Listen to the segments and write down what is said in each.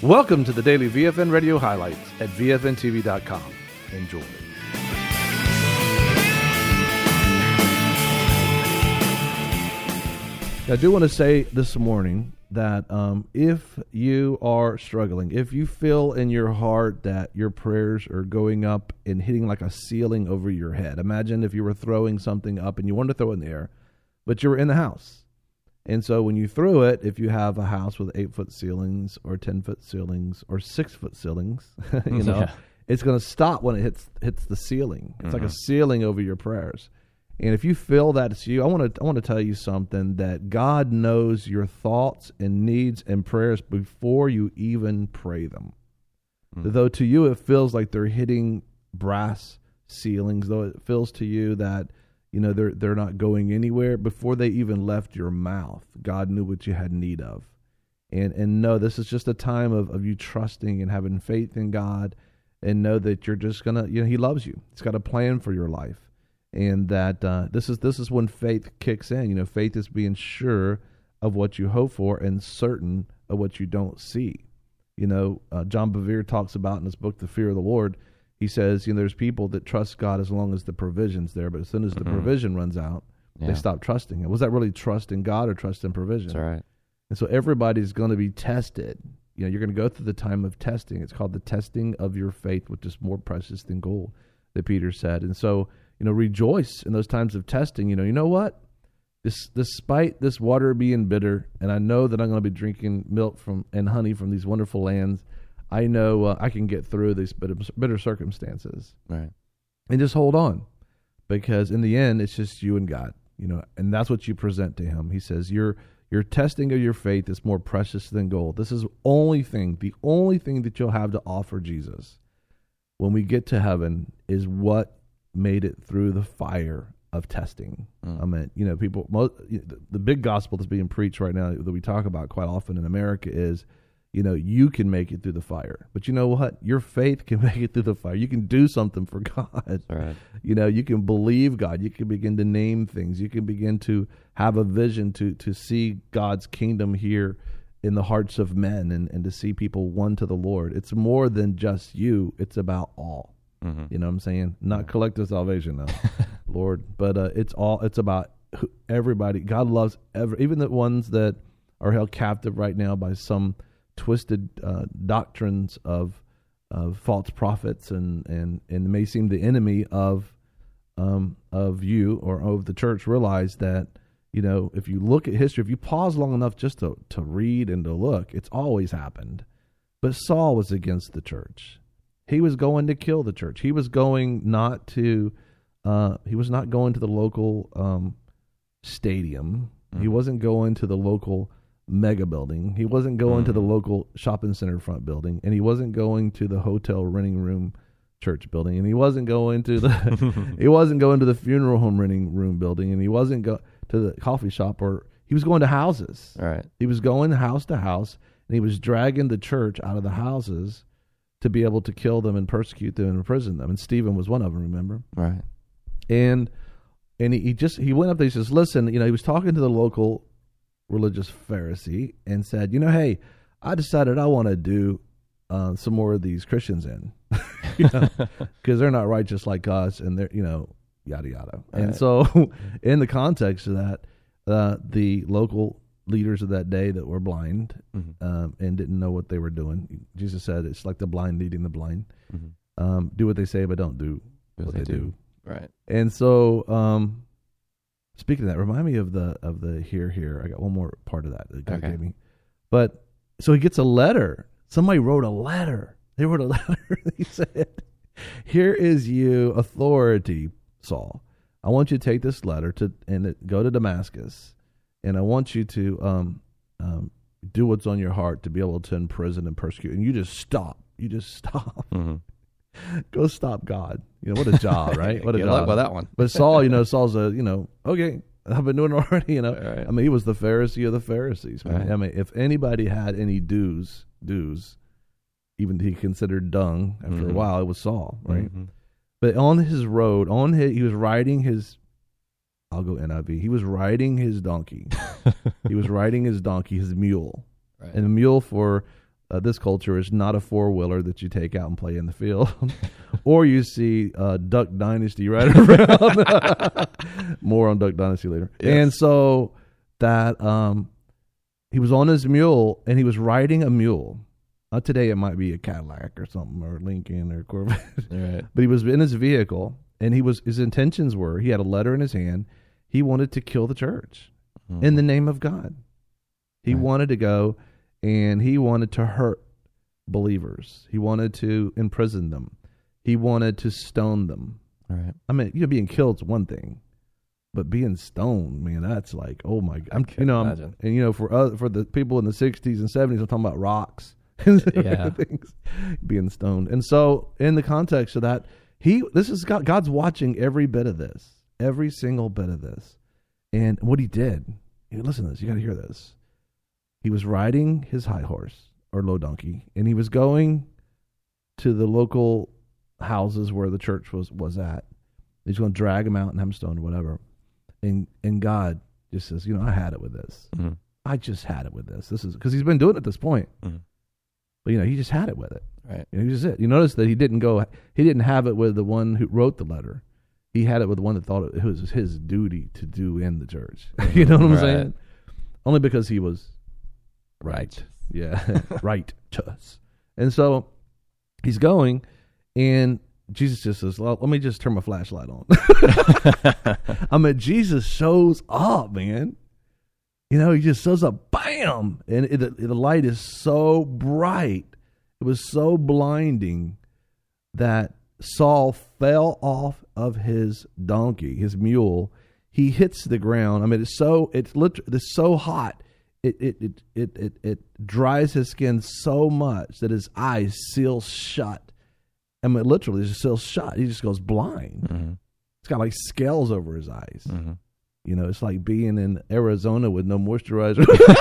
Welcome to the daily VFN radio highlights at VFNTV.com. Enjoy. I do want to say this morning that if you are struggling, if you feel in your heart that your prayers are going up and hitting like a ceiling over your head, imagine if you were throwing something up and you wanted to throw it in the air, but you were in the house. And so when you threw it, if you have a house with 8-foot ceilings or 10-foot ceilings or 6-foot ceilings, it's going to stop when it hits the ceiling. It's like a ceiling over your prayers. And if you feel that it's you, I want to tell you something, that God knows your thoughts and needs and prayers before you even pray them. Though to you it feels like they're hitting brass ceilings, though it feels to you that they're not going anywhere, before they even left your mouth, God knew what you had need of. And no, this is just a time of you trusting and having faith in God, and know that you're just gonna, He loves you. He's got a plan for your life. And that this is when faith kicks in. Faith is being sure of what you hope for and certain of what you don't see. John Bevere talks about in his book, The Fear of the Lord, he says, there's people that trust God as long as the provision's there, but as soon as the provision runs out, they stop trusting Him. Was that really trust in God or trust in provision? That's right. And so everybody's going to be tested. You're going to go through the time of testing. It's called the testing of your faith, which is more precious than gold, that Peter said. And so, rejoice in those times of testing. You know what? Despite this water being bitter, and I know that I'm going to be drinking milk and honey from these wonderful lands, I know I can get through these bitter circumstances. Right. And just hold on, because in the end, it's just you and God, and that's what you present to Him. He says, your testing of your faith is more precious than gold. This is the only thing that you'll have to offer Jesus when we get to heaven is what made it through the fire of testing. I mean, the big gospel that's being preached right now that we talk about quite often in America is, you can make it through the fire. But you know what? Your faith can make it through the fire. You can do something for God. Right. You can believe God. You can begin to name things. You can begin to have a vision to see God's kingdom here in the hearts of men and to see people won to the Lord. It's more than just you. It's about all. You know what I'm saying? Not collective salvation now, Lord. But it's about everybody. God loves even the ones that are held captive right now by some twisted doctrines of false prophets and may seem the enemy of you or of the church. Realize that if you look at history, if you pause long enough just to read and to look, it's always happened. But Saul was against the church. He was going to kill the church. He was going not to the local stadium. He wasn't going to the local mega building. He wasn't going to the local shopping center front building, and he wasn't going to the hotel renting room church building, and he wasn't going to the funeral home renting room building, and he wasn't to the coffee shop, or he was going to houses. Right. He was going house to house, and he was dragging the church out of the houses to be able to kill them and persecute them and imprison them. And Stephen was one of them, remember? Right. And he went up there, he says, listen, he was talking to the local religious Pharisee and said, hey, I decided I want to do some more of these Christians in, because they're not righteous like us, and they're, yada, yada. Right. And so in the context of that, the local leaders of that day that were blind and didn't know what they were doing, Jesus said, it's like the blind leading the blind. Do what they say, but don't do what they do. Right. And so, speaking of that, remind me of the here. I got one more part of that God gave me. But so he gets a letter. Somebody wrote a letter. They wrote a letter. He said, "Here is you, authority, Saul. I want you to take this letter and go to Damascus, and I want you to do what's on your heart to be able to imprison and persecute. And you just stop. Go stop God. What a job, right? What a Good job. luck with that one. But Saul, Saul's okay, I've been doing it already, Right. I mean, he was the Pharisee of the Pharisees, man. Right. I mean, if anybody had any dues, even he considered dung after a while, it was Saul, right? But on his road, he was riding his, I'll go NIV, he was riding his donkey. He was riding his donkey, his mule. Right. And a mule for this culture is not a four-wheeler that you take out and play in the field, or you see Duck Dynasty right around. More on Duck Dynasty later. Yes. And so that he was on his mule, and he was riding a mule. Today it might be a Cadillac or something, or Lincoln or Corvette. Right. But he was in his vehicle, and his intentions were, he had a letter in his hand. He wanted to kill the church in the name of God. He wanted to go, and he wanted to hurt believers. He wanted to imprison them. He wanted to stone them. Right. I mean, being killed's one thing, but being stoned, man, that's like, oh my God. And for the people in the 60s and 70s, I'm talking about rocks. Things being stoned. And so in the context of that, God's watching every bit of this, every single bit of this. And what he did, listen to this, you got to hear this. He was riding his high horse or low donkey, and he was going to the local houses where the church was at. He's going to drag him out and have him stoned or whatever. And God just says, I had it with this. Mm-hmm. I just had it with this. This is because he's been doing it at this point. Mm-hmm. But, he just had it with it. Right. He just it. You notice that he didn't have it with the one who wrote the letter. He had it with the one that thought it was his duty to do in the church. You know what I'm saying? Only because he was right. Yeah. Righteous. And so he's going, and Jesus just says, well, let me just turn my flashlight on. Jesus shows up, man. He just shows up, bam! And the light is so bright. It was so blinding that Saul fell off of his donkey, his mule. He hits the ground. It's so hot. It dries his skin so much that his eyes seal shut. Literally, just seals shut. He just goes blind. Mm-hmm. It's got like scales over his eyes. Mm-hmm. It's like being in Arizona with no moisturizer.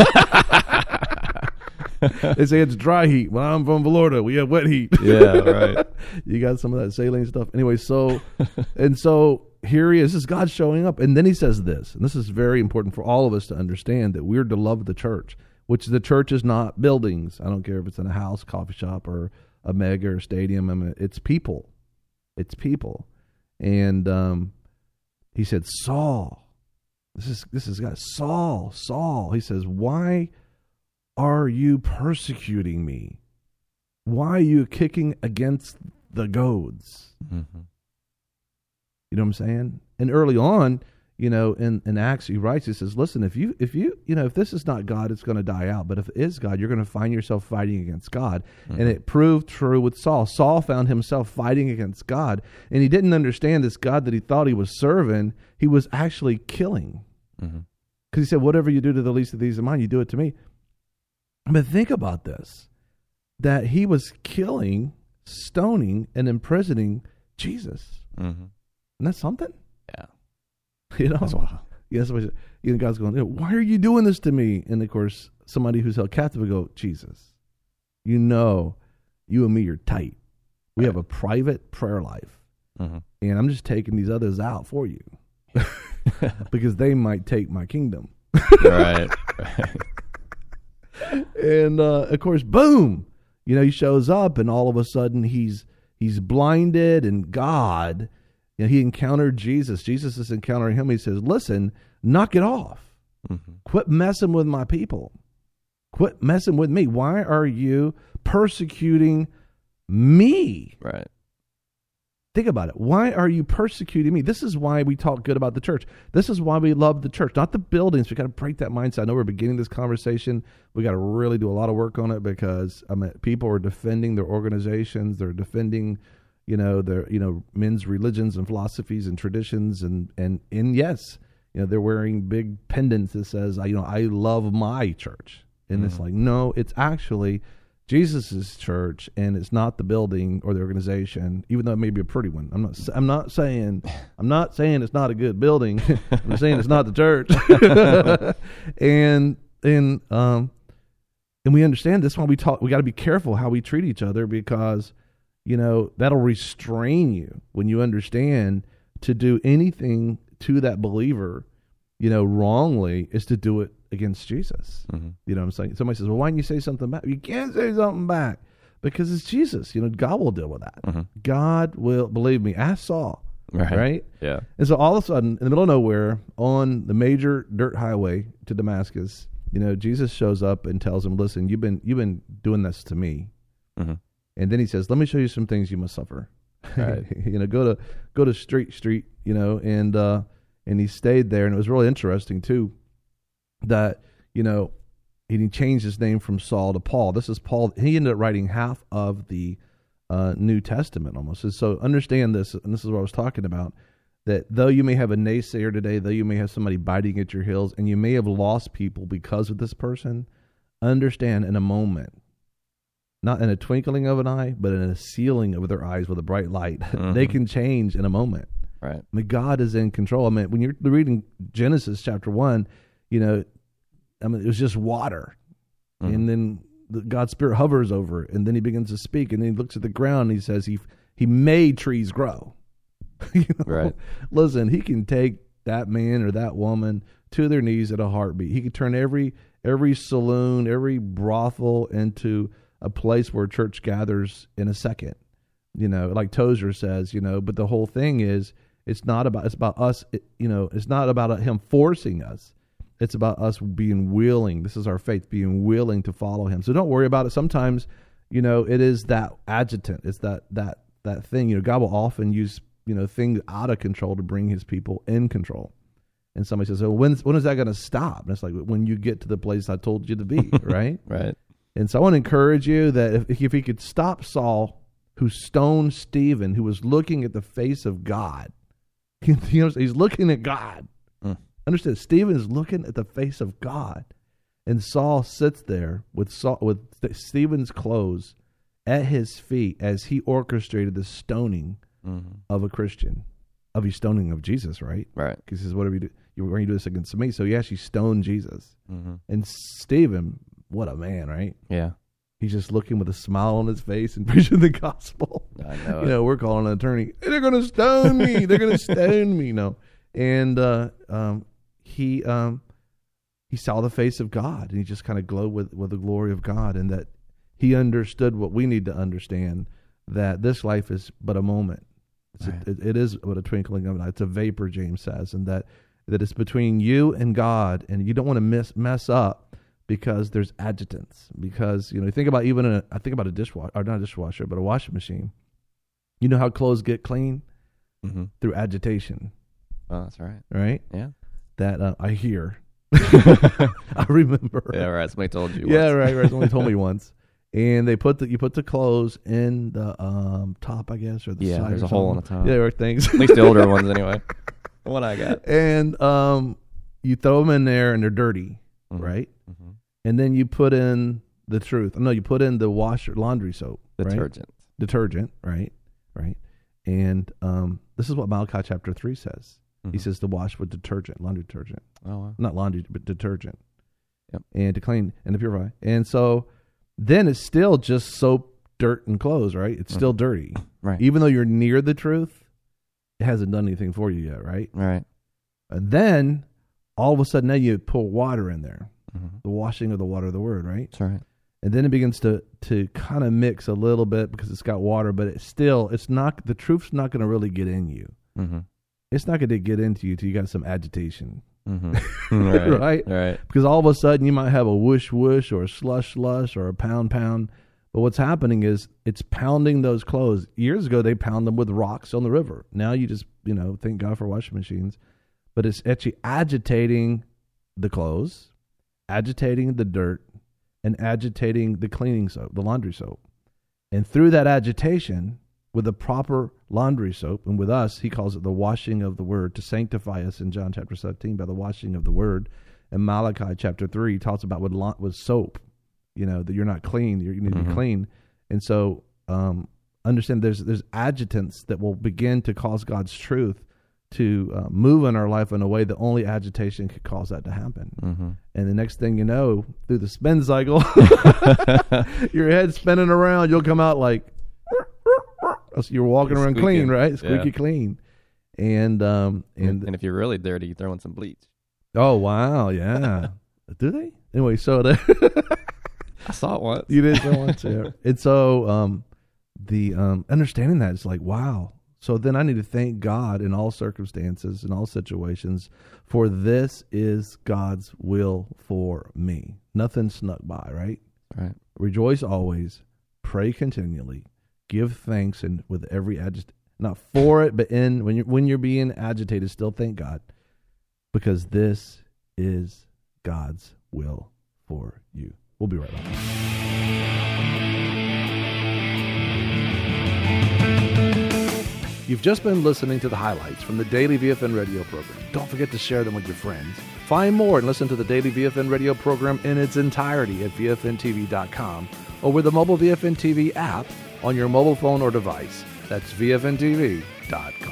They say it's dry heat. Well, I'm from Florida. We have wet heat. Yeah, right. You got some of that saline stuff. Anyway, so here he is. This is God showing up. And then he says this, and this is very important for all of us to understand, that we're to love the church, which the church is not buildings. I don't care if it's in a house, coffee shop, or a mega or stadium. It's people. It's people. And he said, Saul. This is God. Saul. He says, why are you persecuting me? Why are you kicking against the goads? Mm-hmm. You know what I'm saying? And early on, in Acts, he writes, he says, listen, if this is not God, it's going to die out. But if it is God, you're going to find yourself fighting against God. Mm-hmm. And it proved true with Saul. Saul found himself fighting against God, and he didn't understand this God that he thought he was serving, he was actually killing. Because he said, whatever you do to the least of these of mine, you do it to me. But think about this, that he was killing, stoning, and imprisoning Jesus. Mm-hmm. Isn't that something? Yeah. That's wild. Yes, God's going, why are you doing this to me? And of course, somebody who's held captive will go, Jesus, you and me are tight. We have a private prayer life. Mm-hmm. And I'm just taking these others out for you because they might take my kingdom. Right. And of course, boom, he shows up, and all of a sudden he's blinded, and God, he encountered Jesus. Jesus is encountering him. He says, listen, knock it off. Mm-hmm. Quit messing with my people. Quit messing with me. Why are you persecuting me? Right. Think about it. Why are you persecuting me? This is why we talk good about the church. This is why we love the church, not the buildings. We got to break that mindset. I know we're beginning this conversation. We got to really do a lot of work on it, because people are defending their organizations. They're defending, their men's religions and philosophies and traditions, and yes, they're wearing big pendants that says, I love my church, and It's like, no, it's actually Jesus' church, and it's not the building or the organization, even though it may be a pretty one. I'm not saying it's not a good building. I'm saying it's not the church. and we understand this. Why we talk. We got to be careful how we treat each other, because that'll restrain you when you understand to do anything to that believer, wrongly, is to do it against Jesus. Mm-hmm. You know what I'm saying? Somebody says, well, why didn't you say something back? You can't say something back because it's Jesus. You know, God will deal with that. Mm-hmm. God will, believe me, ask Saul, right? Yeah. And so all of a sudden, in the middle of nowhere, on the major dirt highway to Damascus, you know, Jesus shows up and tells him, listen, you've been doing this to me. Mm-hmm. And then he says, let me show you some things you must suffer. Right. You know, go to Street, you know, and he stayed there. And it was really interesting too, that, you know, he changed his name from Saul to Paul. This is Paul. He ended up writing half of the New Testament almost. And so understand this, and this is what I was talking about, that though you may have a naysayer today, though you may have somebody biting at your heels, and you may have lost people because of this person, understand in a moment, not in a twinkling of an eye, but in a sealing of their eyes with a bright light, Mm-hmm. they can change in a moment. Right. I mean, God is in control. I mean, when you're reading Genesis chapter 1, you know, I mean, it was just water. Mm-hmm. And then God's Spirit hovers over it, and then he begins to speak, and then he looks at the ground, and he says he made trees grow. You know? Right. Listen, he can take that man or that woman to their knees at a heartbeat. He can turn every saloon, every brothel into a place where church gathers in a second. You know, like Tozer says, you know, but the whole thing is, it's about us, you know, it's not about him forcing us. It's about us being willing. This is our faith, being willing to follow him. So don't worry about it. Sometimes, you know, it is that adjutant. It's that thing. You know, God will often use, you know, things out of control to bring his people in control. And somebody says, "Oh, when is that going to stop?" And it's like, when you get to the place I told you to be, right? Right. And so I want to encourage you that if he could stop Saul, who stoned Stephen, who was looking at the face of God, you know, he's looking at God. Mm. Understand, Stephen is looking at the face of God, and Saul sits there with Stephen's clothes at his feet as he orchestrated the stoning Mm-hmm. of a Christian, of his stoning of Jesus, right? Right. Because he says, "Whatever you do, you're going to do this against me." So yes, he stoned Jesus, Mm-hmm. and Stephen, what a man, right? Yeah. He's just looking with a smile on his face and preaching the gospel. I know. You know, we're calling an attorney. They're going to stone me. They're going to stone me. No, and he saw the face of God, and he just kind of glowed with the glory of God, and that he understood what we need to understand, that this life is but a moment. Right. It is but a twinkling of an eye. It's a vapor, James says, and that it's between you and God, and you don't want to mess up because there's adjutants. Because, you know, think about I think about a dishwasher, or not a dishwasher, but a washing machine. You know how clothes get clean? Mm-hmm. Through agitation. Oh, that's right. Right? Yeah. That I hear. I remember. Yeah, right. Somebody told you. Yeah, once. right. Somebody told me once. And you put the clothes in the top, I guess, or the side. There's or a hole on something. the top. Yeah, there are things. At least the older ones, anyway. The one I got. And you throw them in there, and they're dirty, Mm-hmm. right? Mm-hmm. And then you put in the truth. No, you put in the laundry soap, Detergent. right? Detergent, right? And this is what Malachi chapter 3 says. Mm-hmm. He says to wash with detergent, laundry detergent. Oh, wow. Not laundry, but detergent. Yep. And to clean and to purify. And so then it's still just soap, dirt, and clothes, right? It's still dirty. Right. Even though you're near the truth, it hasn't done anything for you yet, right? Right. And then all of a sudden now you pour water in there. Mm-hmm. The washing of the water of the word, right? That's right. And then it begins to kind of mix a little bit because it's got water, but it's not, the truth's not going to really get in you. Mm-hmm. It's not going to get into you till you got some agitation. Mm-hmm. Right. Right? Right. Because all of a sudden you might have a whoosh whoosh or a slush slush or a pound pound. But what's happening is it's pounding those clothes. Years ago, they pound them with rocks on the river. Now you just, thank God for washing machines. But it's actually agitating the clothes, agitating the dirt, and agitating the cleaning soap, the laundry soap. And through that agitation, with the proper laundry soap, and with us, he calls it the washing of the word, to sanctify us in John chapter 17 by the washing of the word. And Malachi chapter 3 talks about with soap, that you're not clean, you need to be clean. And so understand there's adjutants that will begin to cause God's truth to move in our life in a way that only agitation could cause that to happen. Mm-hmm. And the next thing you know, through the spin cycle, your head's spinning around, you'll come out like, you're walking around clean, right? Squeaky clean. And if you're really dirty, you throw in some bleach. Oh, wow, yeah. Do they? Anyway, so I saw it once. you didn't want to. And so the understanding that is like, wow. So then I need to thank God in all circumstances, in all situations, for this is God's will for me. Nothing snuck by, right? Right. Rejoice always, pray continually, give thanks, and with every not for it, but when you're being agitated, still thank God, because this is God's will for you. We'll be right back. You've just been listening to the highlights from the Daily VFN radio program. Don't forget to share them with your friends. Find more and listen to the Daily VFN radio program in its entirety at VFNTV.com or with the mobile VFN TV app on your mobile phone or device. That's VFNTV.com.